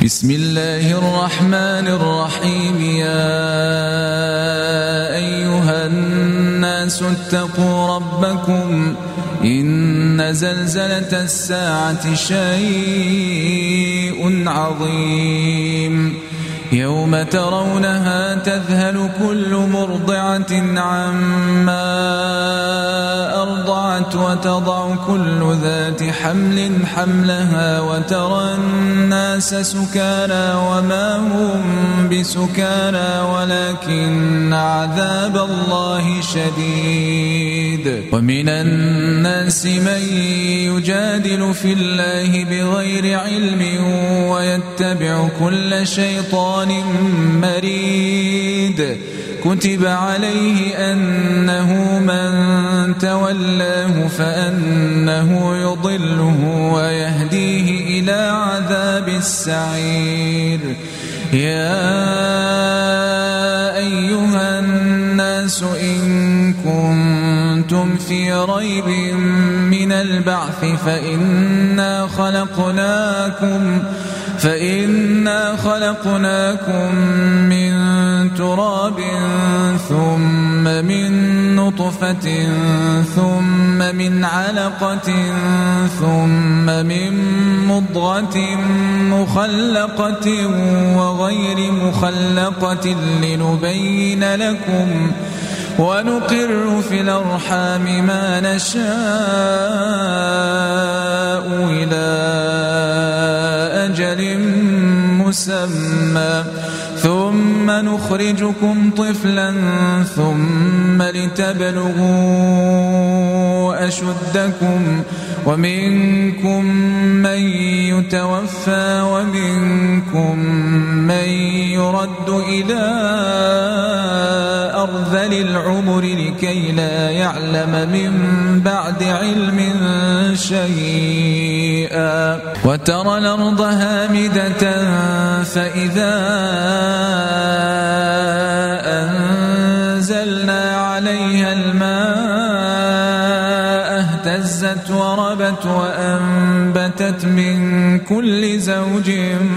بسم الله الرحمن الرحيم. يا أيها الناس اتقوا ربكم إن زلزلة الساعة شيء عظيم يوم ترونها تذهل كل مرضعة عما أرضعت وتضع كل ذات حمل حملها وترى الناس سكارى وما هم بسكارى ولكن عذاب الله شديد. ومن الناس من يجادل في الله بغير علم ويتبع كل شيطان مريد. كتب عليه أنه من تولاه فأنه يضله ويهديه إلى عذاب السعير. يا أيها الناس إن كنتم في ريب من البعث فإنا خلقناكم من تراب ثم من نطفة ثم من علقة ثم من مضغة مخلقة وغير مخلقة لنبين لكم ونقر في الأرحام ما نشاء إلى أجل مسمى ثم نخرجكم طفلا ثم لتبلغوا أشدكم ومنكم من يتوفى ومنكم من يرد إلى أرذل العمر لكي لا يعلم من بعد علم شيئا. وترى الأرض هامدة فإذا أنزلنا عليها الماء اهتزت وربت وأنبتت من كل زوج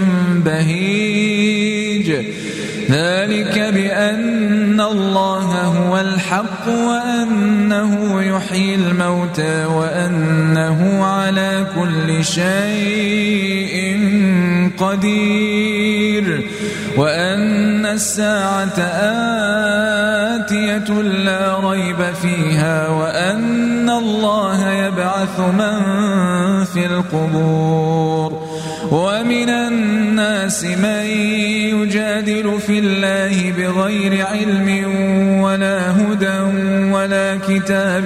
بهيج. ذلك بأن الله هو الحق وأنه يحيي الموتى وأنه على كل شيء قدير وأن الساعة آتية لا ريب فيها وأن الله يبعث من في القبور. ومن الناس من يجادل في الله بغير علم ولا هدى ولا كتاب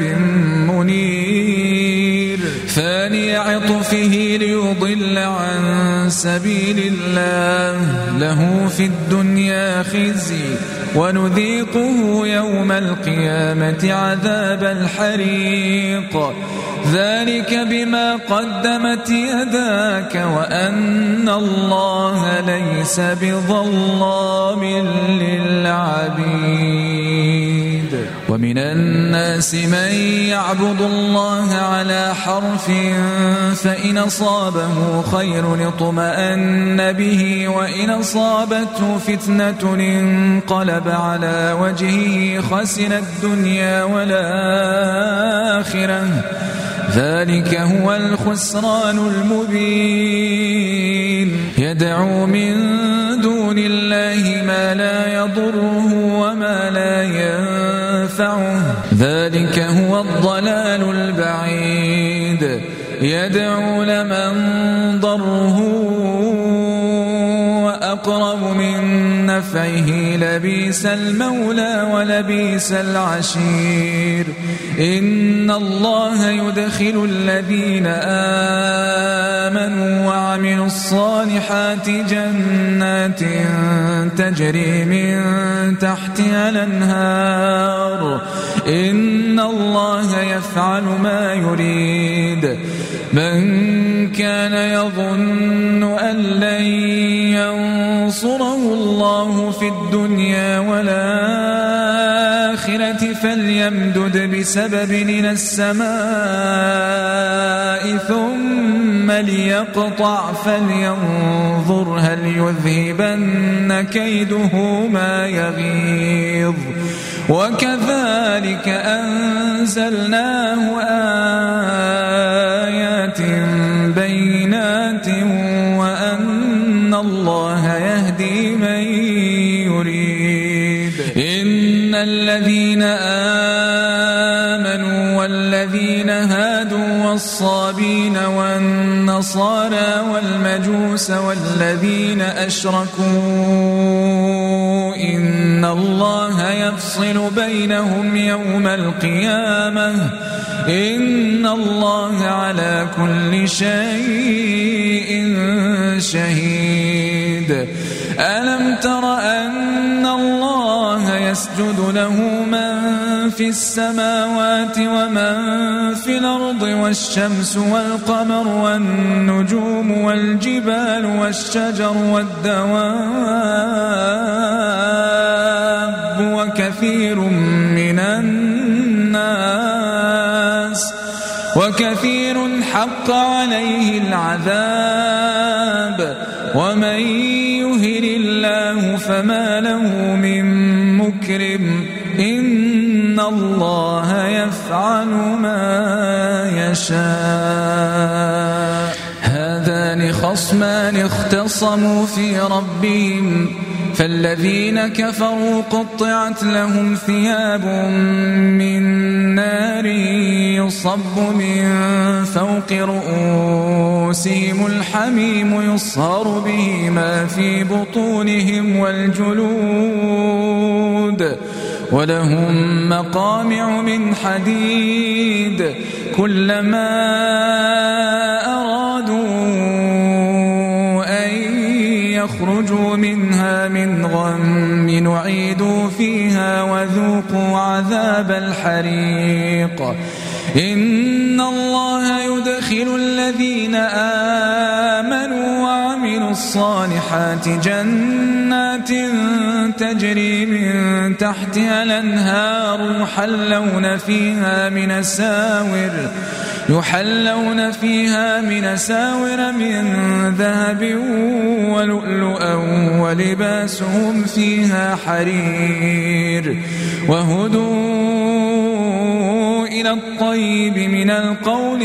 منير ثاني عطفه ليضل عن سبيل الله له في الدنيا خزي ونذيقه يوم القيامة عذاب الحريق. ذلك بما قدمت يداك وأن الله ليس بظلام للعبيد. ومن الناس من يعبد الله على حرف فإن أصابه خير اطمأن به وإن أصابته فتنة انقلب على وجهه خسر الدنيا والآخرة ذلك هو الخسران المبين. يدعو من دون الله ما لا يضره وما لا ينفعه ذلك هو الضلال البعيد. يدعو لمن ضره أقرب من نفعه لبيس المولى ولبيس العشير. إن الله يدخل الذين آمنوا وعملوا الصالحات جنات تجري من تحتها الأنهار. إن الله يفعل ما يريد. من كان يظن أن لن ينصره الله في الدنيا والآخرة الآخرة فليمدد بسبب إلى السماء ثم ليقطع فلينظر هل يذهبن كيده ما يغيظ وكذلك أنزلناه آيات بينات وأن الله يهدي من يريد إن الذين آمنوا والذين هادوا والصابين والنصارى والمجوس والذين أشركوا إن الله يفصل بينهم يوم القيامة إن الله على كل شيء شهيد ألم تر أن الله يسجد له من في السماوات ومن في الأرض والشمس والقمر والنجوم والجبال والشجر والدواب وكثير حق عليه العذاب ومن يهن الله فما له من مكرم إن الله يفعل ما يشاء هذان خصمان اختصموا في ربهم فالذين كفروا قطعت لهم ثياب من نار يصب من فوق رؤوسهم الحميم يصهر به ما في بطونهم والجلود ولهم مقامع من حديد كلما أرادوا يخرجوا منها من غم نعيدوا فيها وذوقوا عذاب الحريق إن الله يدخل الذين آمنوا وعملوا الصالحات جنات تجري من تحتها الأنهار يحلون فيها من أساور من ذهب ولؤلؤا ولباسهم فيها حرير وهدوا إلى الطيب من القول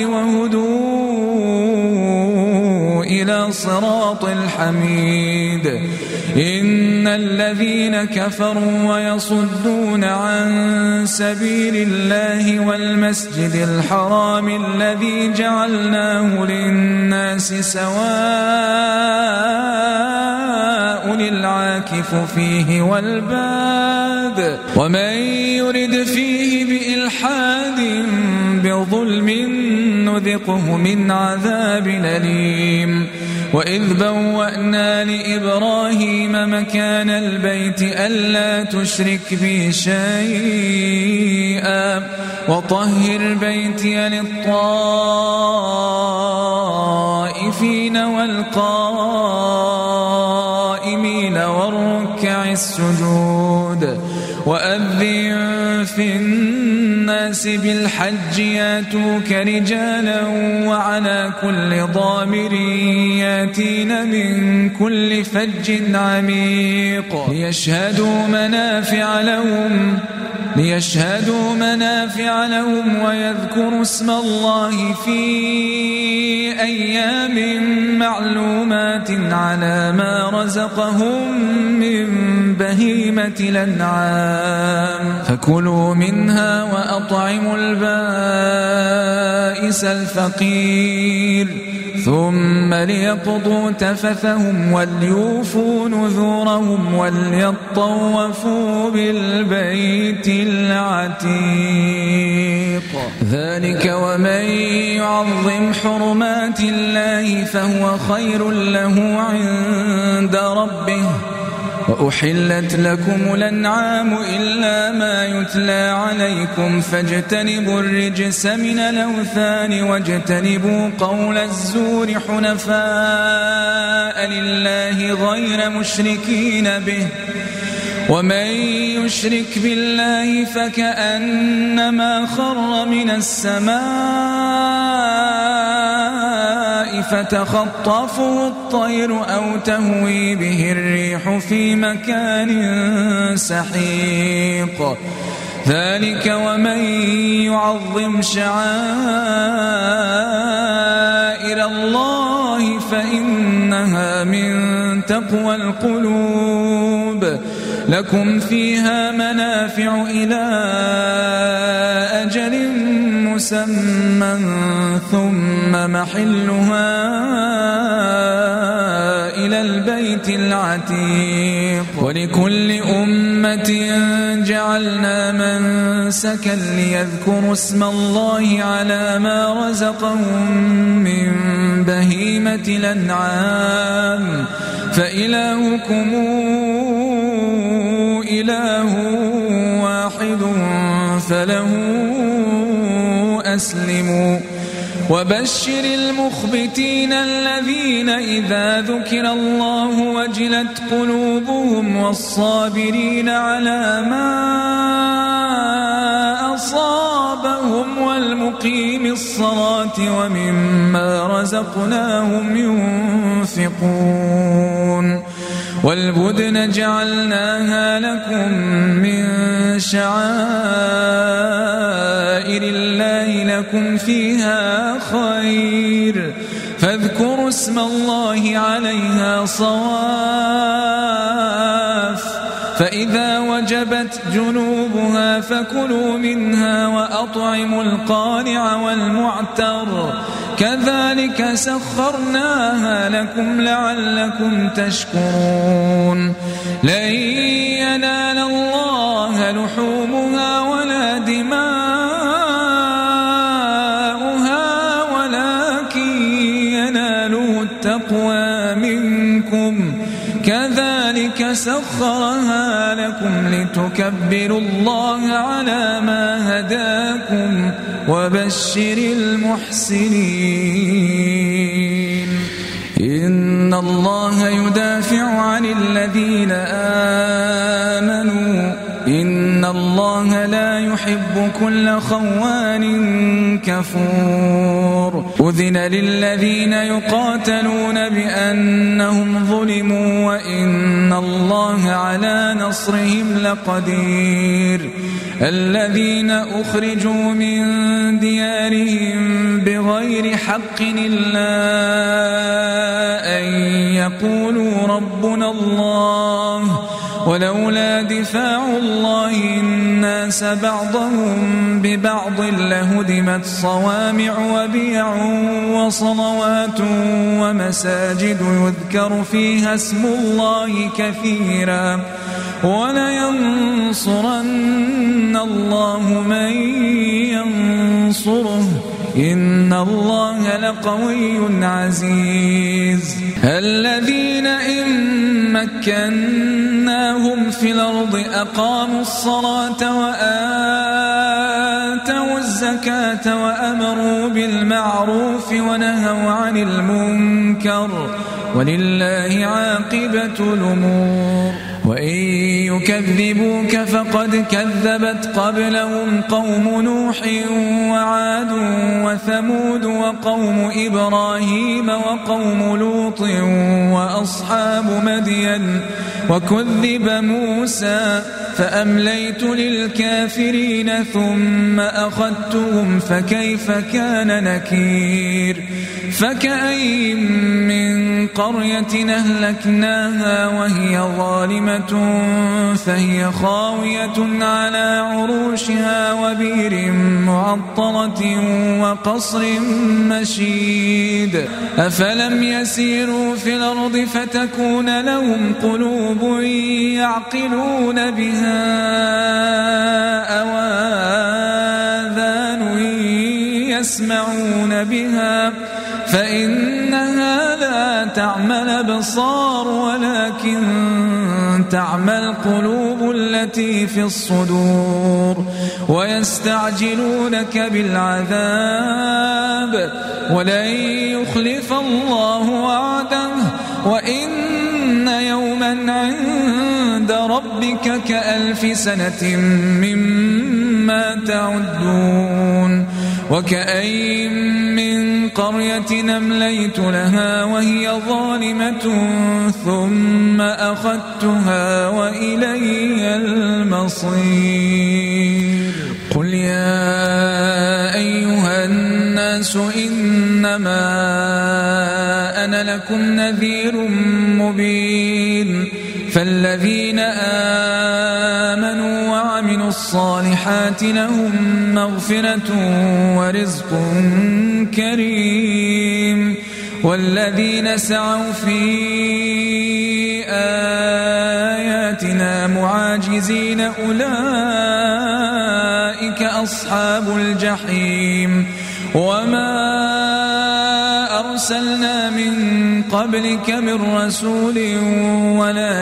وهدوا إلى صراط الحميد إن الذين كفروا ويصدون عن سبيل الله والمسجد الحرام الذي جعلناه للناس سواء العاكف فيه والباد ومن يرد فيه بإلحاد بظلم نذقه من عذاب أليم وإذ بوأنا لإبراهيم مكان البيت ألا تشرك بي شيئا وطهر بيتي للطائفين والقائمين والركع السجود وأذن في الناس بالحج ياتوك رجالا وعلى كل ضامر ياتين من كل فج عميق ليشهدوا منافع لهم ويذكروا اسم الله في أيام معلومات على ما رزقهم من بهيمة الأنعام فكلوا منها وأطعموا البائس الفقير ثم ليقضوا تفثهم وليوفوا نذورهم وليطوفوا بالبيت العتيق ذلك ومن يعظم حرمات الله فهو خير له عند ربه وأحلت لكم الأنعام إلا ما يتلى عليكم فاجتنبوا الرجس من الأوثان واجتنبوا قول الزور حنفاء لله غير مشركين به ومن يشرك بالله فكأنما خر من السماء فتخطفه الطير أو تهوي به الريح في مكان سحيق ذلك ومن يعظم شعائر الله فإنها من تقوى القلوب لكم فيها منافع إلى أجل مسمى ثم محلها إلى البيت العتيق ولكل أمة جعلنا منسكا ليذكروا اسم الله على ما رزقهم من بهيمة الأنعام فإلهكم إله واحد فله أسلموا وبشر المخبتين الذين إذا ذكر الله وجلت قلوبهم والصابرين على ما أصابهم والمقيم الصلاة ومما رزقناهم ينفقون والبدن جعلناها لكم من شعائر الله لكم فيها خير فاذكروا اسم الله عليها صواف فإذا وجبت جنوبها فكلوا منها وأطعموا القانع والمعتر كذلك سخرناها لكم لعلكم تشكرون لن ينال الله لحومها ولا دماؤها ولكن يناله التقوى منكم كذلك سخرها لكم لتكبروا الله على ما هداكم وبشر المحسنين إن الله يدافع عن الذين آمنوا إن الله لا يحب كل خوان كفور أذن للذين يقاتلون بأنهم ظلموا وإن الله على نصرهم لقدير الذين أخرجوا من ديارهم بغير حق إلا أن يقولوا ربنا الله ولولا دفاع الله الناس بعضهم ببعض لهدمت صوامع وبيع وصلوات ومساجد يذكر فيها اسم الله كثيرا ولينصرن الله من ينصره إن الله لقوي عزيز الذين إن مكناهم في الأرض أقاموا الصلاة وآتوا الزكاة وأمروا بالمعروف ونهوا عن المنكر ولله عاقبة الأمور وإن يكذبوك فقد كذبت قبلهم قوم نوح وعاد وثمود وقوم إبراهيم وقوم لوط وأصحاب مدين وكذب موسى فأمليت للكافرين ثم أخذتهم فكيف كان نكير فكأي من قرية أهلكناها وهي ظالمة فهي خاوية على عروشها وبئر معطلة وقصر مشيد أفلم يسيروا في الأرض فتكون لهم قلوب يعقلون بها أو آذان يسمعون بها فإنها لا تعمى الأبصار ولكن تعمى القلوب التي في الصدور ويستعجلونك بالعذاب ولن يخلف الله وعده وإن يوما عند ربك كألف سنة مما تعدون وكأين من قرية أمليت لها وهي ظالمة ثم أخذتها وإلي المصير قل يا أيها الناس إنما أنا لكم نذير مبين فالذين آمنوا وعملوا الصالحات لهم مغفرة ورزق كريم والذين سعوا في آياتنا معاجزين أولئك أصحاب الجحيم وما أرسلنا من قبلك من رسول ولا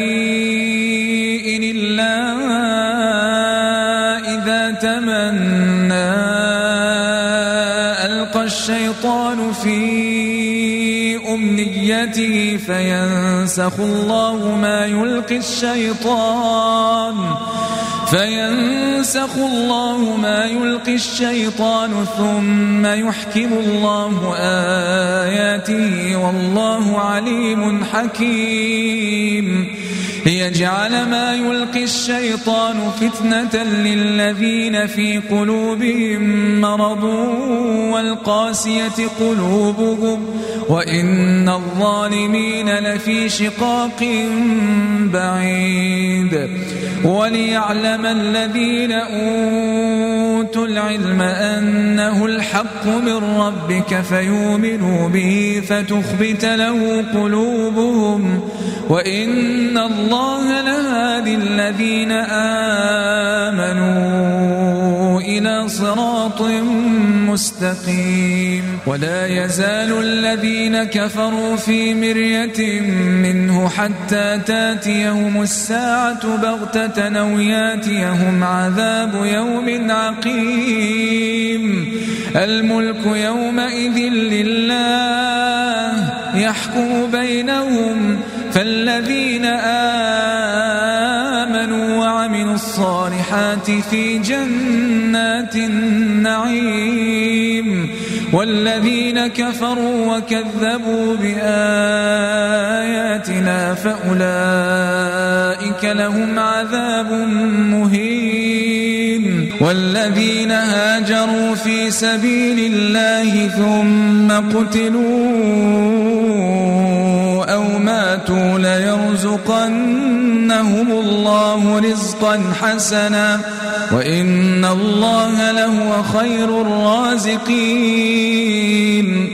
نبي إلا إذا تمنى ألقى الشيطان في أمنيته فينسخ الله ما يلقي الشيطان ثم يحكم الله آياته والله عليم حكيم ليجعل ما يلقي الشيطان فتنة للذين في قلوبهم مرض والقاسية قلوبهم وإن الظالمين لفي شقاق بعيد وليعلم الذين أوتوا العلم أنه الحق من ربك فيؤمنوا به فتخبت له قلوبهم وإن الله لهادي الذين آمنوا إلى صراط مستقيم ولا يزال الذين كفروا في مرية منه حتى تاتيهم الساعة بغتة أو ياتيهم عذاب يوم عقيم الملك يومئذ لله يحكم بينهم فالذين آمنوا وعملوا الصالحات في جنات النعيم والذين كفروا وكذبوا بآياتنا فأولئك لهم عذاب مهين والذين هاجروا في سبيل الله ثم قتلوا أو ماتوا ليرزقنهم الله رزقا حسنا وإن الله لهو خير الرازقين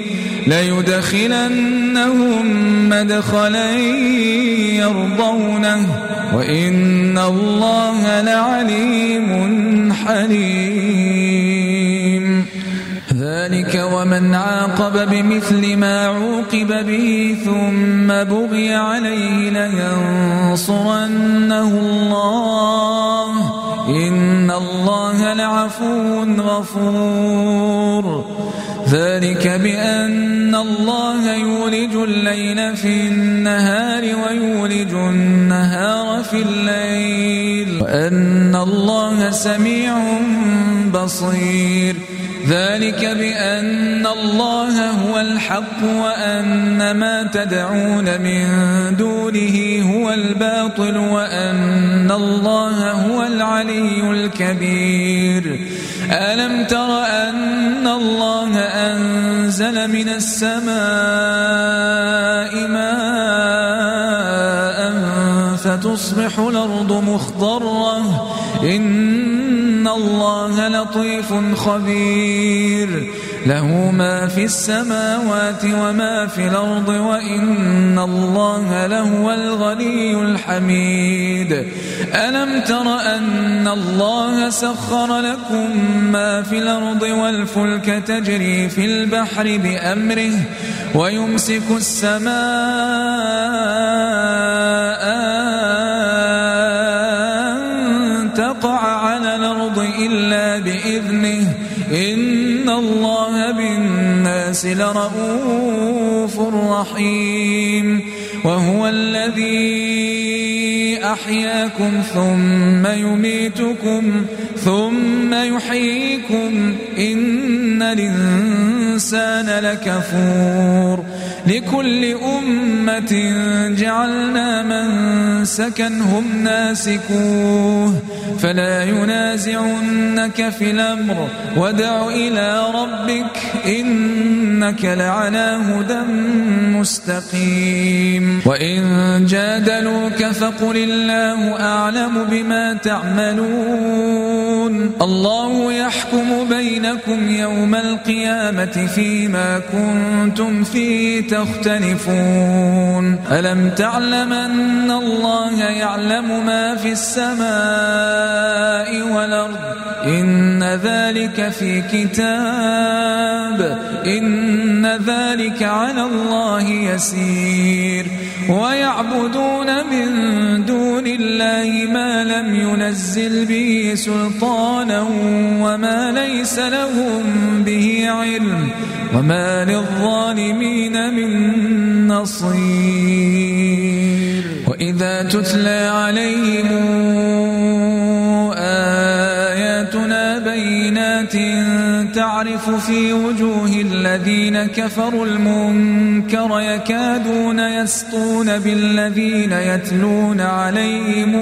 ليدخلنهم مدخلا يرضونه وإن الله لعليم حليم ذلك ومن عاقب بمثل ما عوقب به ثم بغي عليه لينصرنه الله إن الله لعفو غفور ذلك بأن الله يولج الليل في النهار ويولج النهار في الليل وأن الله سميع بصير ذلك بأن الله هو الحق وأن ما تدعون من دونه هو الباطل وأن الله هو العلي الكبير ألم تر أن الله أنزل من السماء ماء فتصبح الأرض مخضرة إن الله لطيف خبير له ما في السماوات وما في الأرض وإن الله لهو الغني الحميد ألم تر أن الله سخر لكم ما في الأرض والفلك تجري في البحر بأمره ويمسك السماء أن تقع على الأرض إلا بإذنه إن الله بالناس لرؤوف رحيم وهو الذي أحياكم ثم يميتكم ثم يحييكم إن الإنسان لكفور لكل أمة جعلنا منسكا هم ناسكوه فلا ينازعنك في الأمر وادع إلى ربك إنك لعلى هدى مستقيم وإن جادلوك فقل الله أعلم بما تعملون الله يحكم بينكم يوم القيامة فيما كنتم فيه تختلفون ألم تعلم أن الله يعلم ما في السماء والأرض إن ذلك في كتاب إن ذلك على الله يسير ويعبدون من دون الله ما لم ينزل به سلطانا وما ليس لهم به علم وما للظالمين من نصير وإذا تتلى عليهم آياتنا بينات تعرف في وجوه الذين كفروا المنكر يكادون يسطون بالذين يتلون عليهم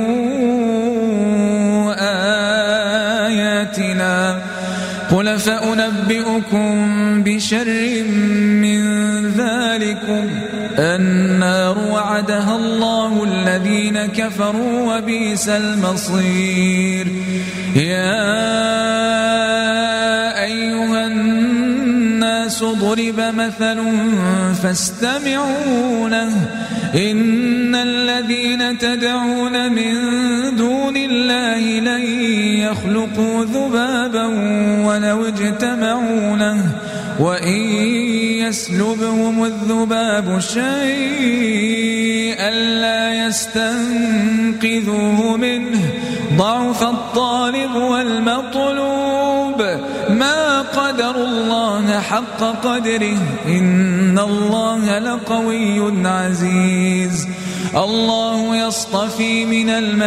آياتنا قل فأنبئكم بشر من ذلكم النار وعدها الله الذين كفروا وبئس المصير يا أيها الناس ضرب مثل فاستمعوا له إن الذين تدعون من دون الله لن يخلقوا ذبابا ولو اجتمعوا له وإن يسلبهم الذباب شيئا لا يستنقذوه منه ضعف الطالب والمطلوب ما قدر الله حق قدره إن الله لقوي عزيز الله يصطفي من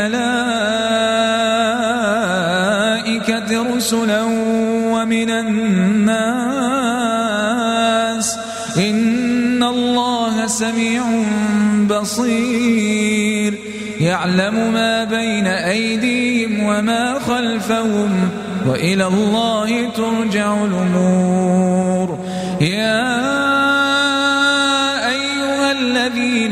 الملائكة رسلا ومن الناس إن الله سميع بصير يعلم ما بين أيديهم وما خلفهم وإلى الله ترجع الأمور يا أيها الذين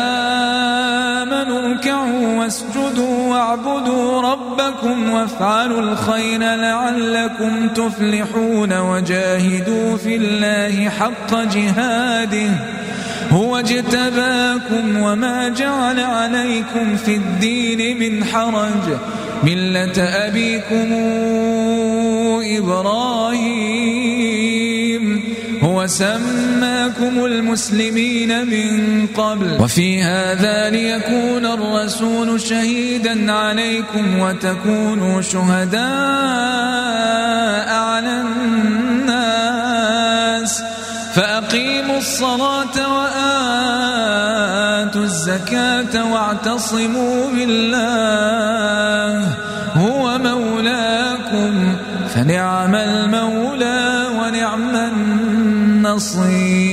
آمنوا اركعوا واسجدوا واعبدوا ربكم وافعلوا الخير لعلكم تفلحون وجاهدوا في الله حق جهاده هو اجتباكم وما جعل عليكم في الدين من حرج ملة أبيكم إبراهيم هو سماكم المسلمين من قبل وفي هذا ليكون الرسول شهيدا عليكم وتكونوا شهداء على الناس فأقيموا الصلاة وآتوا الزكاة واعتصموا بالله هو مولاكم فنعم المولى ونعم النصير